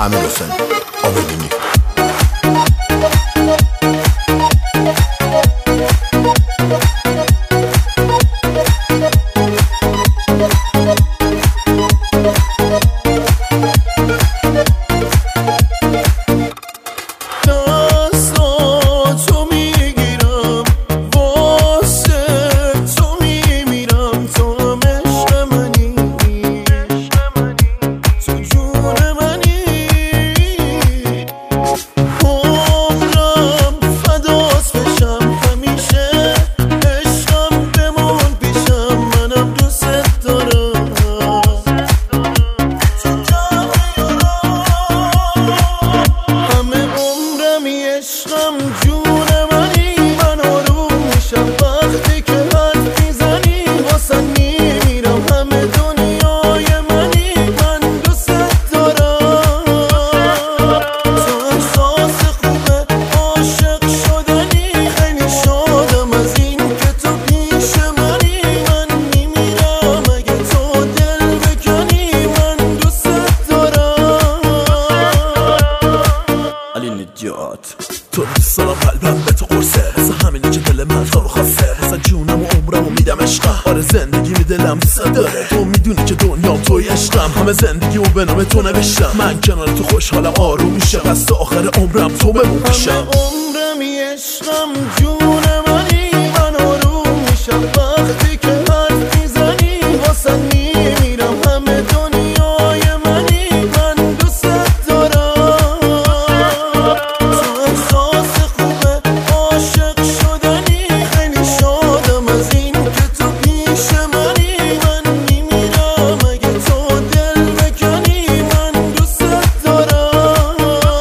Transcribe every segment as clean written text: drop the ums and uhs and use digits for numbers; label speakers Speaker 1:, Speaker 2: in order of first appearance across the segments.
Speaker 1: امیرحسین آبدینی.
Speaker 2: تو دوست دارم قلبم به تو قرصه، واسه همینه که دل من تو رو خواسته، واسه جونم و عمرم و میدم عشقم. آره زندگی می دلم دوست داره، تو میدونی که دنیام توی عشقم. همه زندگی و به نام تو نوشتم، من کنار تو خوشحالم آروم میشم، از تا آخر عمرم تو بمون پیشم.
Speaker 3: همه عمرمی عشقم جون منی، من آروم میشم وقتی که حرف میزنی، واسه میمیرم. همه دنیای منی، من دوست دارم. تو احساس خوبه عاشق شدنی، خیلی شادم از این که تو پیش منی. من میمیرم اگه تو دل بکنی، من دوست دارم.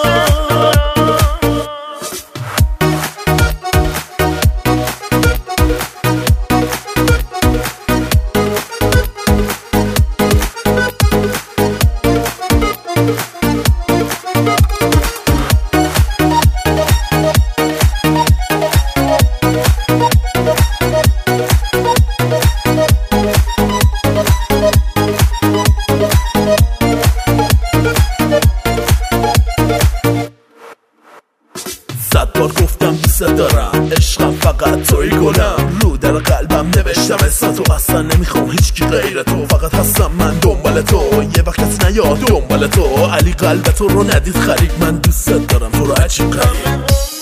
Speaker 2: صد بار گفتم دوست دارم، عشقم فقط توی گلم. رو در قلبم نوشتم اسم تو، اصلا نمیخوام هیچکی غیر تو. فقط هستم من دنبال تو، یه وقت نیاد دنبال تو. علی قلب تو رو ندید خرید، من دوست دارم تو رو عجیب غریب.